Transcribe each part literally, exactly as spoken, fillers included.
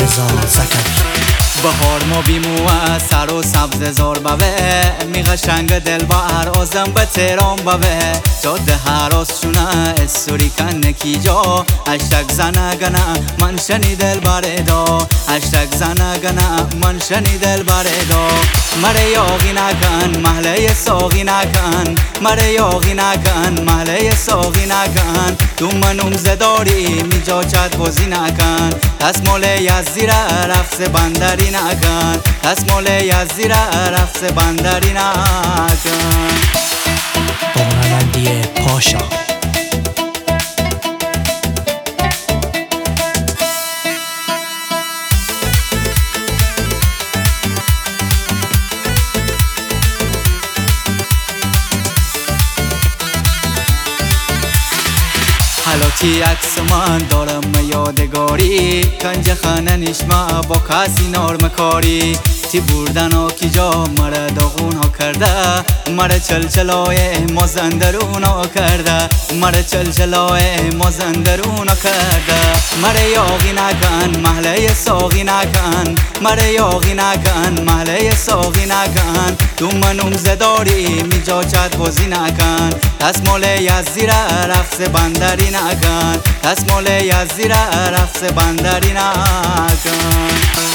رضا زکریا. بهار ما بیمو سر و سبز زار بوه می قشنگ دل بر آزم به تهران بوه جاده هراس شونه استوری کن کی جا هشتگ زنه گنه من شنی دل بردا هشتگ زنه گنه من شنی دل بردا مره یاغی نکن محله ساغی نکن مره یاغی نکن محله ساغی نکن تو منوم زداری می جا چت بازی نکن دستمال یزدی رفت بندری نکن دستمال یزدی رفت بندری نکن. بانمندی پاشا حالاتی عکس من دارم یادگاری کنج خانه نشما با کسی نرم کاری تی بردن ها کی جا مرا داغون ها کرده مرا چلچلای مازندرون ها کرده مرا چلچلای مازندرون ها کرده مرا یاغی نکن محله ساغی نکن مرا یاغی نکن محله ساغی نکن تو منوم زداری می جا چت بازی نکن دستمال یزدی رفت بندری نکن دستمال یزدی رفت بندری نکن.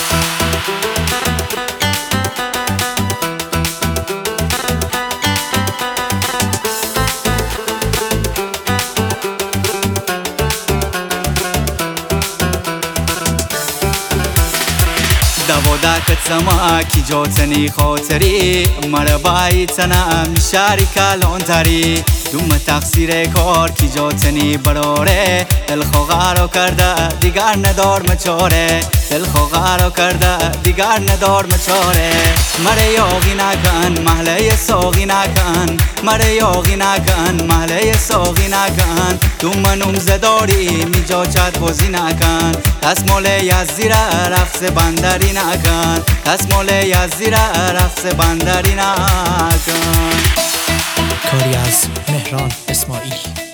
دوادک سما کی جاتنی خاطری مرا بایی تنم شهری کلان تری دوم تقصیر کار کی جاتنی براره دل خوغارو کرده دیگر ندار مچاره دل خوغارو کرده دیگر ندار مچاره مره یاغی نکن محله ساغی نکن مره یاغی نکن محله ساغی نکن تو منوم زداری می جا چت بازی نکن دستمال یزدی رفت بندری نکن دستمال یزدی رفت بندری نکن. کاری از مهران اسماعیل.